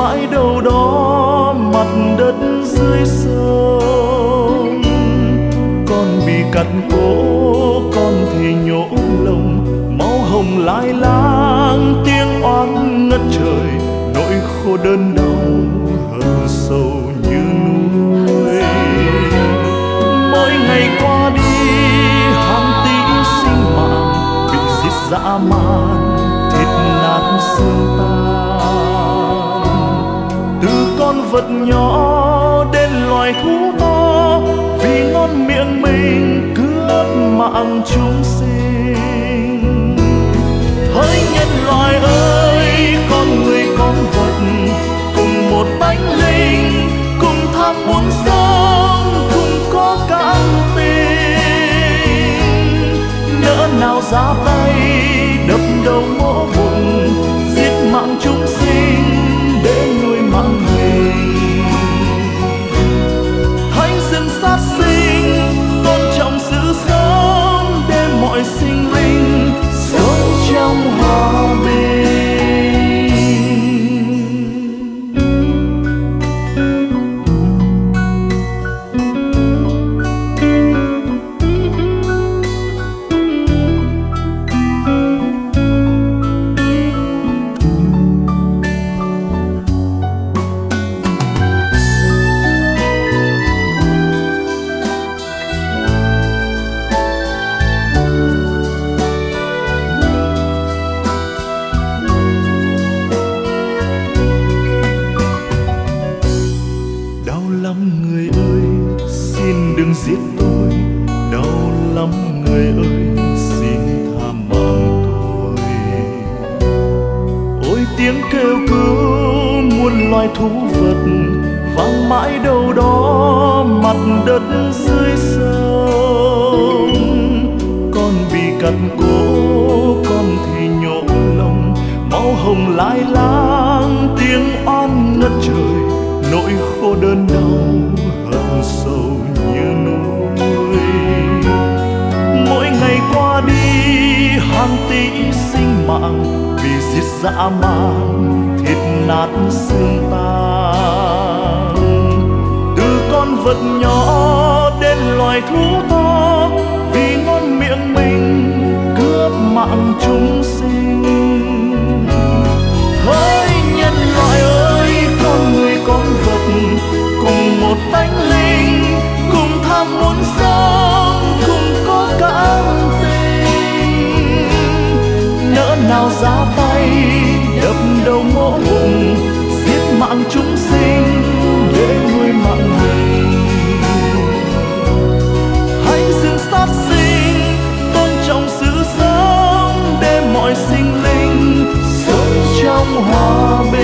mãi đâu đó mặt đất dưới sông. Con bị cắt cổ, con thì nhổ lông, máu hồng lai láng tiếng oán ngất trời, nỗi khô đơn đau hận sâu như núi. Mỗi ngày qua đi hàng tỷ sinh mạng bị giết dã man, thịt nát xương tan. Từ con vật nhỏ đến loài thú to, vì ngon miệng mình cướp mạng chúng sinh. Hỡi nhân loại ơi, con người con vật cùng một tánh linh, cùng tham muốn sống, cùng có cảm tình. Nỡ nào ra tay đập đầu mổ bụng, giết mạng chúng sinh để nuôi mạng mình. Hãy dừng sát sinh, tôn trọng sự sống để mọi sinh linh sống trong hòa bình. Người ơi, xin đừng giết tôi, đau lắm người ơi, xin tha mạng tôi. Ôi tiếng kêu cứu muôn loài thú vật vang mãi đâu đó mặt đất dưới sông. Con bị cắt cổ, con thì nhổ lông, máu hồng lai láng tiếng oan ngất trời, nỗi khô đơn đau hận sâu như núi. Mỗi ngày qua đi hàng tỷ sinh mạng bị giết dã man, thịt nát xương tan. Từ con vật nhỏ đến loài thú to, vì ngon miệng mình cướp mạng chúng sinh. Hỡi nhân loại ơi, con người con vật cùng một tánh linh, cùng tham muốn sống, cùng có cảm tình. Nỡ nào ra tay đập đầu mổ bụng, giết mạng chúng sinh để nuôi mạng mình. Hãy dừng sát sinh, tôn trọng sự sống để mọi sinh linh sống trong hòa bình.